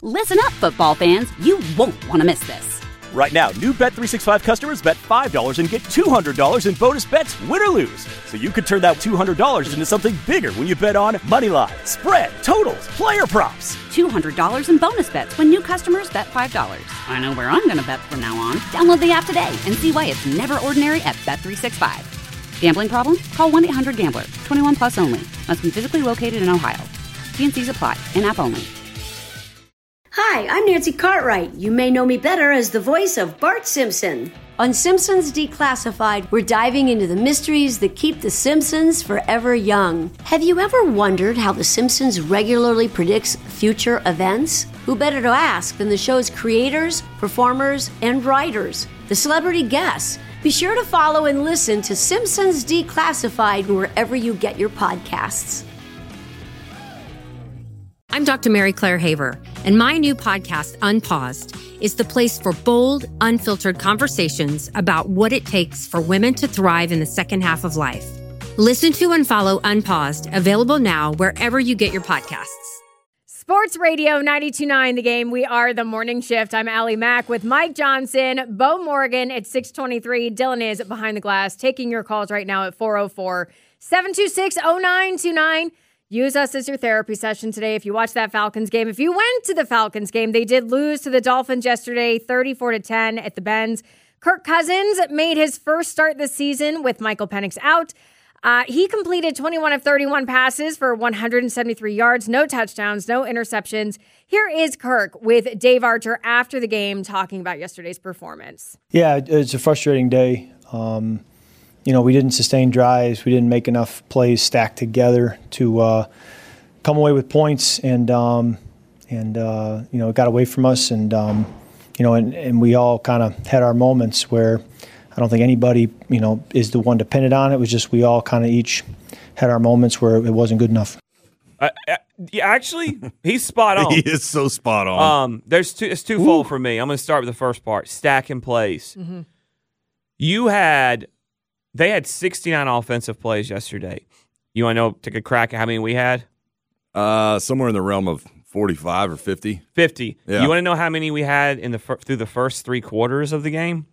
Listen up, football fans. You won't want to miss this. Right now, new Bet365 customers bet $5 and get $200 in bonus bets, win or lose. So you could turn that $200 into something bigger when you bet on money line, spread, totals, player props. $200 in bonus bets when new customers bet $5. I know where I'm going to bet from now on. Download the app today and see why it's never ordinary at Bet365. Gambling problem? Call 1-800-GAMBLER. 21 plus only. Must be physically located in Ohio. T&Cs apply. In-app only. Hi, I'm Nancy Cartwright. You may know me better as the voice of Bart Simpson. On Simpsons Declassified, we're diving into the mysteries that keep the Simpsons forever young. Have you ever wondered how the Simpsons regularly predicts future events? Who better to ask than the show's creators, performers, and writers, the celebrity guests? Be sure to follow and listen to Simpsons Declassified wherever you get your podcasts. I'm Dr. Mary Claire Haver, and my new podcast, Unpaused, is the place for bold, unfiltered conversations about what it takes for women to thrive in the second half of life. Listen to and follow Unpaused, available now wherever you get your podcasts. Sports Radio 92.9 The Game. We are the Morning Shift. I'm Allie Mack with Mike Johnson, Bo Morgan at 6:23. Dylan is behind the glass, taking your calls right now at 404-726-0929. Use us as your therapy session today if you watch that Falcons game. If you went to the Falcons game, they did lose to the Dolphins yesterday, 34-10 at the Benz. Kirk Cousins made his first start this season with Michael Penix out. He completed 21 of 31 passes for 173 yards, no touchdowns, no interceptions. Here is Kirk with Dave Archer after the game talking about yesterday's performance. Yeah, it's a frustrating day. We didn't sustain drives. We didn't make enough plays stacked together to come away with points, and it got away from us. And we all kind of had our moments where I don't think anybody, is the one dependent on it. It was just we all kind of each had our moments where it wasn't good enough. Actually, he's spot on. He is so spot on. It's twofold for me. I'm going to start with the first part, stacking plays. Mm-hmm. They had 69 offensive plays yesterday. You want to know, take a crack at how many we had? Somewhere in the realm of 45 or 50. 50. Yeah. You want to know how many we had through the first three quarters of the game?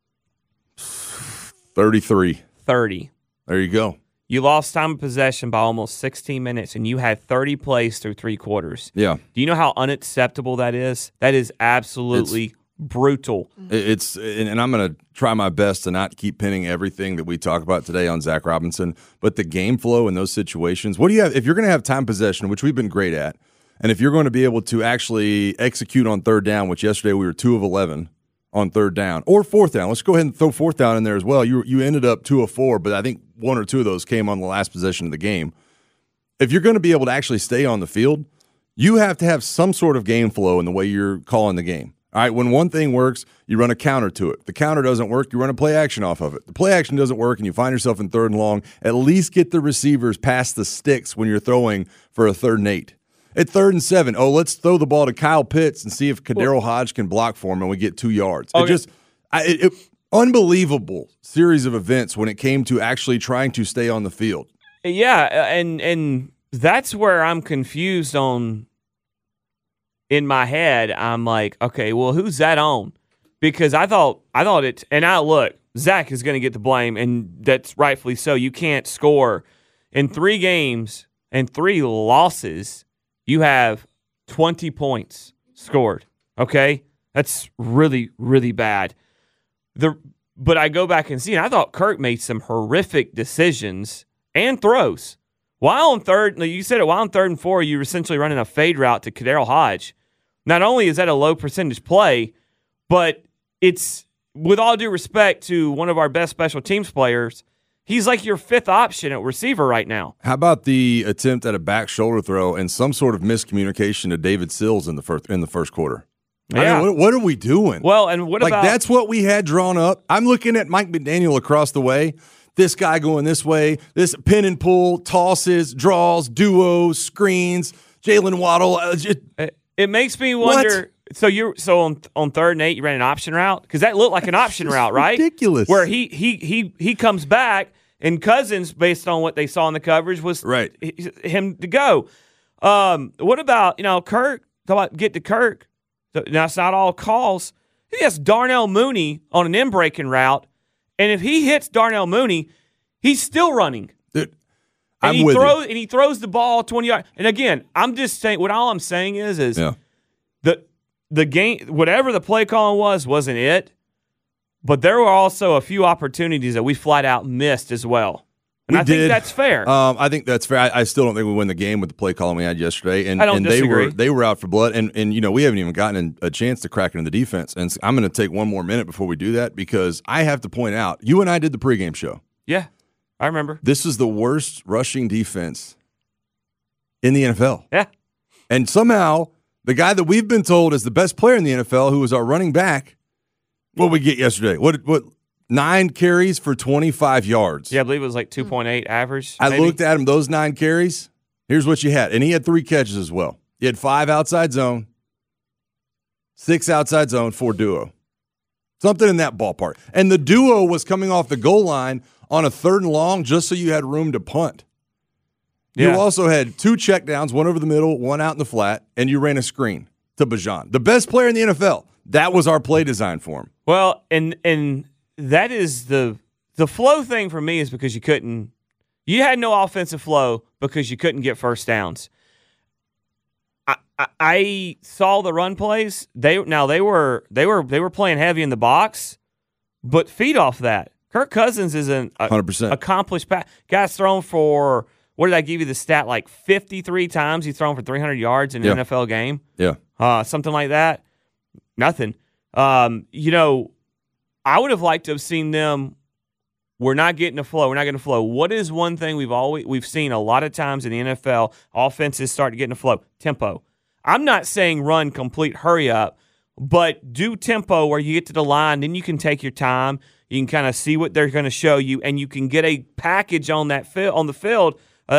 33. 30. There you go. You lost time of possession by almost 16 minutes, and you had 30 plays through three quarters. Yeah. Do you know how unacceptable that is? That is absolutely brutal. And I'm going to try my best to not keep pinning everything that we talk about today on Zach Robinson, but the game flow in those situations. What do you have if you're going to have time possession, which we've been great at, and if you're going to be able to actually execute on third down, which yesterday we were 2 of 11 on third down, or fourth down. Let's go ahead and throw fourth down in there as well. You ended up 2 of 4, but I think 1 or 2 of those came on the last possession of the game. If you're going to be able to actually stay on the field, you have to have some sort of game flow in the way you're calling the game. All right, when one thing works, you run a counter to it. If the counter doesn't work, you run a play action off of it. The play action doesn't work and you find yourself in third and long, at least get the receivers past the sticks when you're throwing for a 3rd and 8. At 3rd and 7, let's throw the ball to Kyle Pitts and see if Kadero Hodge can block for him and we get 2 yards. Okay. Unbelievable series of events when it came to actually trying to stay on the field. Yeah, and that's where I'm confused on. In my head, I'm like, okay, well, who's that on? Because I thought it, and look, Zach is going to get the blame, and that's rightfully so. You can't score in 3 games and 3 losses. You have 20 points scored. Okay, that's really, really bad. But I go back and see, and I thought Kirk made some horrific decisions and throws. While on 3rd and 4, you were essentially running a fade route to Kadero Hodge. Not only is that a low percentage play, but it's, with all due respect to one of our best special teams players, he's like your 5th option at receiver right now. How about the attempt at a back shoulder throw and some sort of miscommunication to David Sills in the first quarter? Yeah. I mean, what are we doing? Well, and what about... that's what we had drawn up. I'm looking at Mike McDaniel across the way. This guy going this way, this pin and pull, tosses, draws, duos, screens, Jalen Waddle. It makes me wonder. What? So on 3rd and 8, you ran an option route because that looked like an option route, right? Ridiculous. Where he comes back and Cousins, based on what they saw in the coverage, was right him to go. What about Kirk? get to Kirk. So now it's not all calls. He has Darnell Mooney on an in-breaking route, and if he hits Darnell Mooney, he's still running. Dude, and he throws the ball 20 yards. And again, I'm just saying, all I'm saying is the game, whatever the play calling wasn't it. But there were also a few opportunities that we flat out missed as well. And I think that's fair. I think that's fair. I still don't think we win the game with the play calling we had yesterday. And, I don't disagree. They were out for blood. And we haven't even gotten a chance to crack into the defense. And I'm going to take one more minute before we do that because I have to point out, you and I did the pregame show. Yeah, I remember. This is the worst rushing defense in the NFL. Yeah. And somehow, the guy that we've been told is the best player in the NFL, who was our running back, what did we get yesterday? What 9 carries for 25 yards. Yeah, I believe it was like 2.8 average. I looked at him, those 9 carries. Here's what you had. And he had 3 catches as well. He had 5 outside zone, 6 outside zone, 4 duo. Something in that ballpark. And the duo was coming off the goal line on a 3rd and long just so you had room to punt. Yeah. You also had 2 checkdowns, 1 over the middle, 1 out in the flat, and you ran a screen to Bijan. The best player in the NFL. That was our play design for him. Well, and that is the flow thing for me is because you had no offensive flow because you couldn't get first downs. I saw the run plays. They were playing heavy in the box, but feed off that. Kirk Cousins is an 100% accomplished pass. Guy's thrown for, what did I give you the stat? Like 53 times he's thrown for 300 yards in an NFL game. Yeah. Something like that. Nothing. I would have liked to have seen them. We're not getting a flow. What is one thing we've seen a lot of times in the NFL? Offenses start to get in a flow. Tempo. I'm not saying run complete hurry up, but do tempo where you get to the line, then you can take your time. You can kind of see what they're going to show you, and you can get a package on the field,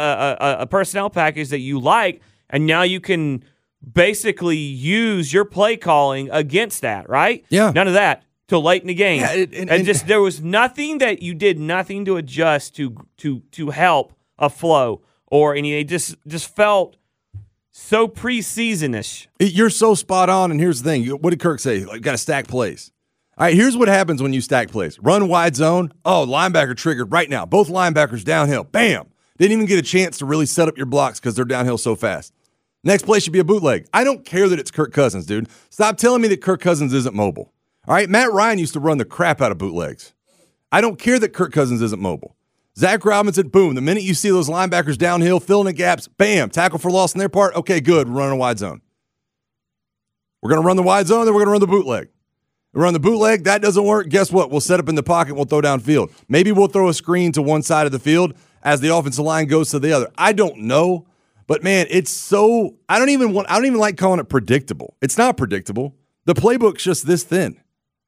a personnel package that you like, and now you can basically use your play calling against that, right? Yeah. None of that till late in the game. Yeah, there was nothing that you did nothing to adjust to help a flow or anything. It just felt so preseason-ish. You're so spot on, and here's the thing. What did Kirk say? You got to stack plays. All right, here's what happens when you stack plays. Run wide zone. Oh, linebacker triggered right now. Both linebackers downhill. Bam. Didn't even get a chance to really set up your blocks because they're downhill so fast. Next play should be a bootleg. I don't care that it's Kirk Cousins, dude. Stop telling me that Kirk Cousins isn't mobile. All right, Matt Ryan used to run the crap out of bootlegs. I don't care that Kirk Cousins isn't mobile. Zach Robinson, boom. The minute you see those linebackers downhill, filling the gaps, bam, tackle for loss on their part. Okay, good. We're running a wide zone. We're going to run the wide zone, then we're going to run the bootleg. We run the bootleg. That doesn't work. Guess what? We'll set up in the pocket. We'll throw downfield. Maybe we'll throw a screen to one side of the field as the offensive line goes to the other. I don't know. But man, it's so I don't even like calling it predictable. It's not predictable. The playbook's just this thin.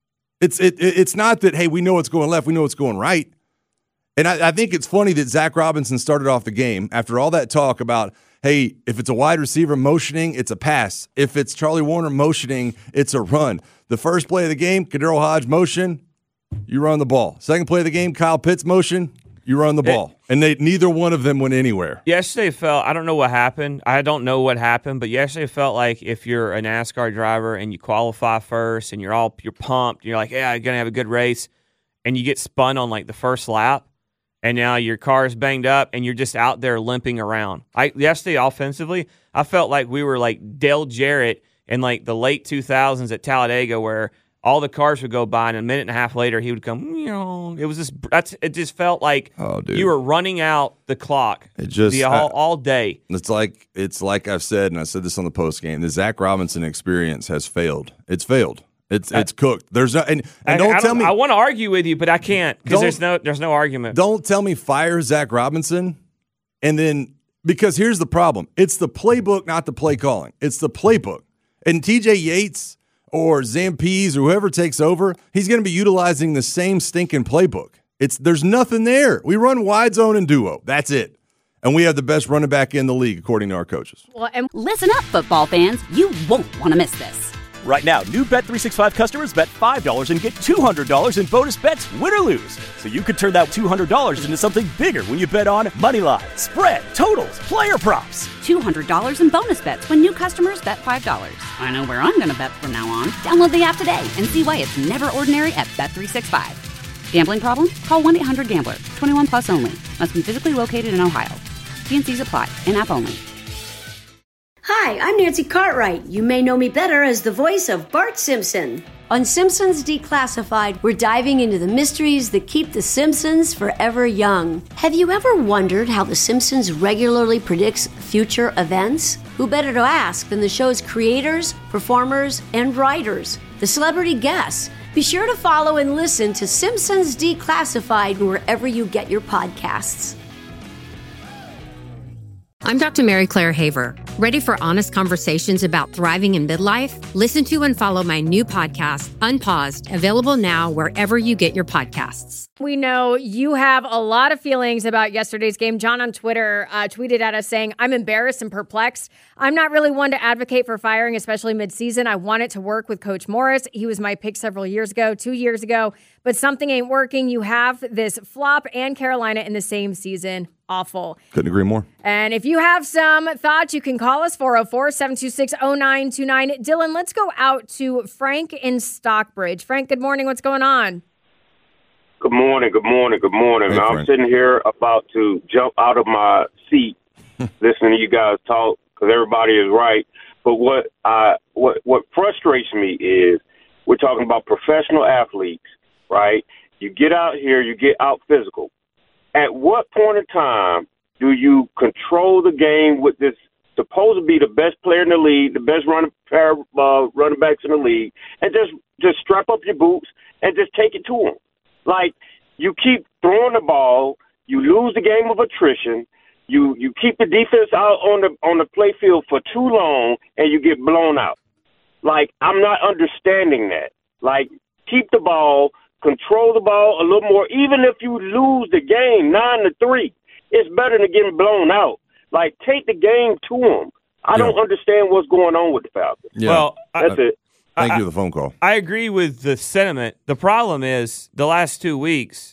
It's not that, hey, we know what's going left, we know what's going right. And I think it's funny that Zach Robinson started off the game after all that talk about, hey, if it's a wide receiver motioning, it's a pass. If it's Charlie Warner motioning, it's a run. The first play of the game, Kadero Hodge motion, you run the ball. Second play of the game, Kyle Pitts motion, you run the ball. And neither one of them went anywhere. Yesterday I don't know what happened. I don't know what happened, but yesterday felt like if you're a NASCAR driver and you qualify first and you're pumped, you're like, yeah, you're going to have a good race, and you get spun on like the first lap, and now your car is banged up and you're just out there limping around. Yesterday offensively, I felt like we were like Dale Jarrett in like the late 2000s at Talladega where all the cars would go by, and a minute and a half later, he would come. It was it just felt like you were running out the clock. All day. It's like I've said, and I said this on the post game. The Zach Robinson experience has failed. It's failed. It's cooked. There's no and don't tell me. I want to argue with you, but I can't because there's no argument. Don't tell me fire Zach Robinson, and then because here's the problem: it's the playbook, not the play calling. It's the playbook, and TJ Yates or Zampese or whoever takes over, he's going to be utilizing the same stinking playbook. There's nothing there. We run wide zone and duo. That's it. And we have the best running back in the league, according to our coaches. Listen up, football fans. You won't want to miss this. Right now, new Bet365 customers bet $5 and get $200 in bonus bets, win or lose. So you could turn that $200 into something bigger when you bet on Moneyline, spread, totals, player props. $200 in bonus bets when new customers bet $5. I know where I'm going to bet from now on. Download the app today and see why it's never ordinary at Bet365. Gambling problem? Call 1-800-GAMBLER. 21 plus only. Must be physically located in Ohio. T&Cs apply. In-app only. Hi, I'm Nancy Cartwright. You may know me better as the voice of Bart Simpson. On Simpsons Declassified, we're diving into the mysteries that keep the Simpsons forever young. Have you ever wondered how the Simpsons regularly predicts future events? Who better to ask than the show's creators, performers, and writers, the celebrity guests? Be sure to follow and listen to Simpsons Declassified wherever you get your podcasts. I'm Dr. Mary Claire Haver. Ready for honest conversations about thriving in midlife? Listen to and follow my new podcast, Unpaused, available now wherever you get your podcasts. We know you have a lot of feelings about yesterday's game. John on Twitter tweeted at us saying, I'm embarrassed and perplexed. I'm not really one to advocate for firing, especially midseason. I wanted to work with Coach Morris. He was my pick several years ago, 2 years ago, but something ain't working. You have this flop and Carolina in the same season. Awful. Couldn't agree more. And if you have some thoughts, you can call us 404-726-0929. Dylan, let's go out to Frank in Stockbridge. Frank, good morning. What's going on? Good morning. Hey, I'm sitting here about to jump out of my seat listening to you guys talk because everybody is right. But what frustrates me is we're talking about professional athletes, right? You get out here, you get out physical. At what point in time do you control the game with this supposed to be the best player in the league, the best running backs in the league, and just strap up your boots and just take it to them? Like, you keep throwing the ball, you lose the game of attrition, you keep the defense out on the play field for too long, and you get blown out. Like, I'm not understanding that. Like, keep the ball, control the ball a little more. Even if you lose the game 9-3, it's better than getting blown out. Like, take the game to them. I don't understand what's going on with the Falcons. Yeah. Well, That's it. Thank you for the phone call. I agree with the sentiment. The problem is the last 2 weeks,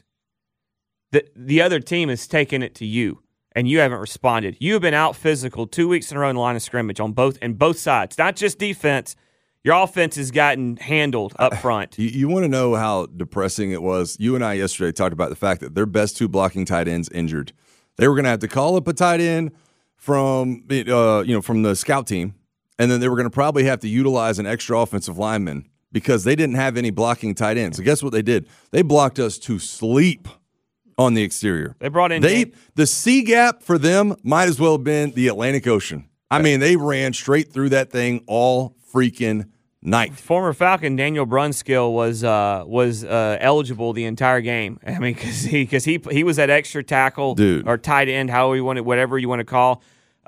the other team has taken it to you, and you haven't responded. You have been out physical 2 weeks in a row in the line of scrimmage on both sides, not just defense. Your offense has gotten handled up front. You want to know how depressing it was? You and I yesterday talked about the fact that their best two blocking tight ends injured. They were going to have to call up a tight end from the scout team, and then they were going to probably have to utilize an extra offensive lineman because they didn't have any blocking tight ends. So guess what they did? They blocked us to sleep on the exterior. They brought in the C gap for them might as well have been the Atlantic Ocean. I mean, they ran straight through that thing all freaking night. Former Falcon Daniel Brunskill was eligible the entire game. I mean, because he was that extra tackle, dude, or tight end, whatever you want to call.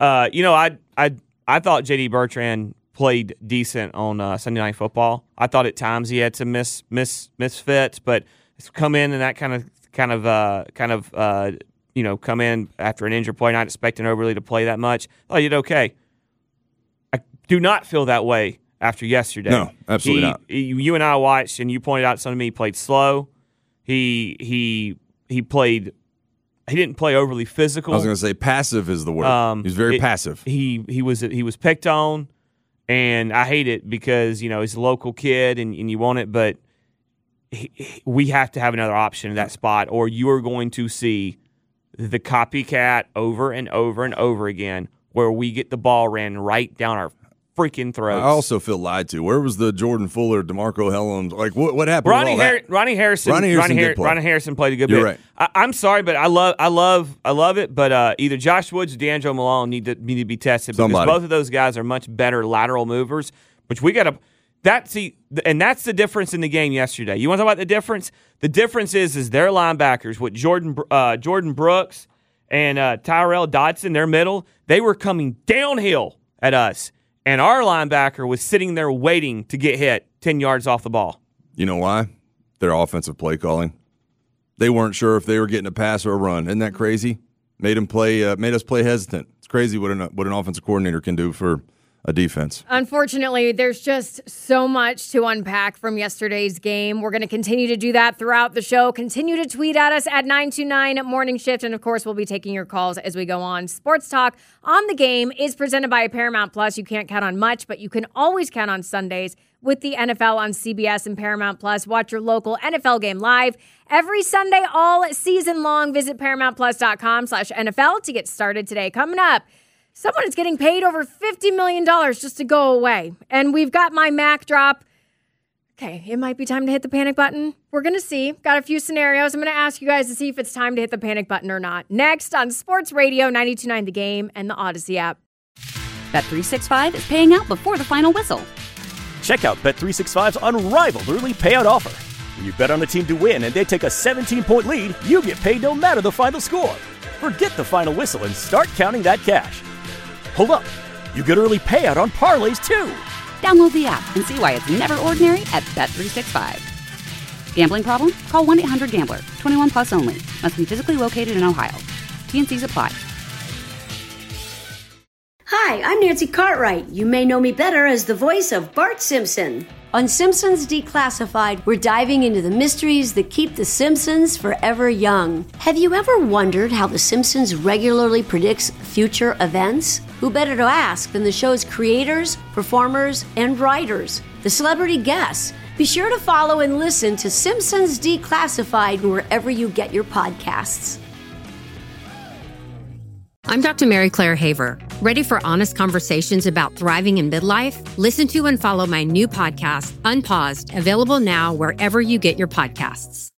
I thought J.D. Bertrand played decent on Sunday Night Football. I thought at times he had some misfits, but it's come in and that kind of come in after an injured play, not expecting Overly to play that much. I thought he did okay. I do not feel that way after yesterday. No, absolutely not. You and I watched, and you pointed out something to me. He played slow. He played. He didn't play overly physical. I was going to say passive is the word. He was very passive. He was picked on, and I hate it because he's a local kid and you want it, but we have to have another option in that spot, or you are going to see the copycat over and over and over again, where we get the ball ran right down our freaking throats. I also feel lied to. Where was the Jordan Fuller, DeMarco Hellams? Like, what happened? Ronnie Harrison played a good bit. You're right. I'm sorry, but I love it. But either Josh Woods or D'Angelo Malone need to be tested because both of those guys are much better lateral movers. Which we got to. That's the difference in the game yesterday. You want to talk about the difference? The difference is their linebackers with Jordan Brooks and Tyrell Dodson, their middle, they were coming downhill at us. And our linebacker was sitting there waiting to get hit 10 yards off the ball. You know why? Their offensive play calling. They weren't sure if they were getting a pass or a run. Isn't that crazy? Made us play hesitant. It's crazy what an offensive coordinator can do for a defense. Unfortunately, there's just so much to unpack from yesterday's game. We're going to continue to do that throughout the show. Continue to tweet at us at 929 Morning Shift. And of course, we'll be taking your calls as we go on. Sports Talk on the Game is presented by Paramount Plus. You can't count on much, but you can always count on Sundays with the NFL on CBS and Paramount Plus. Watch your local NFL game live every Sunday all season long. Visit ParamountPlus.com/NFL to get started today. Coming up, someone is getting paid over $50 million just to go away. And we've got my Mac drop. Okay, it might be time to hit the panic button. We're going to see. Got a few scenarios. I'm going to ask you guys to see if it's time to hit the panic button or not. Next on Sports Radio 92.9 The Game and the Odyssey app. Bet365 is paying out before the final whistle. Check out Bet365's unrivaled early payout offer. When you bet on a team to win and they take a 17-point lead, you get paid no matter the final score. Forget the final whistle and start counting that cash. Hold up. You get early payout on parlays, too. Download the app and see why it's never ordinary at Bet365. Gambling problem? Call 1-800-GAMBLER. 21 plus only. Must be physically located in Ohio. T&Cs apply. Hi, I'm Nancy Cartwright. You may know me better as the voice of Bart Simpson. On Simpsons Declassified, we're diving into the mysteries that keep the Simpsons forever young. Have you ever wondered how The Simpsons regularly predicts future events? Who better to ask than the show's creators, performers, and writers, the celebrity guests? Be sure to follow and listen to Simpsons Declassified wherever you get your podcasts. I'm Dr. Mary Claire Haver. Ready for honest conversations about thriving in midlife? Listen to and follow my new podcast, Unpaused, available now wherever you get your podcasts.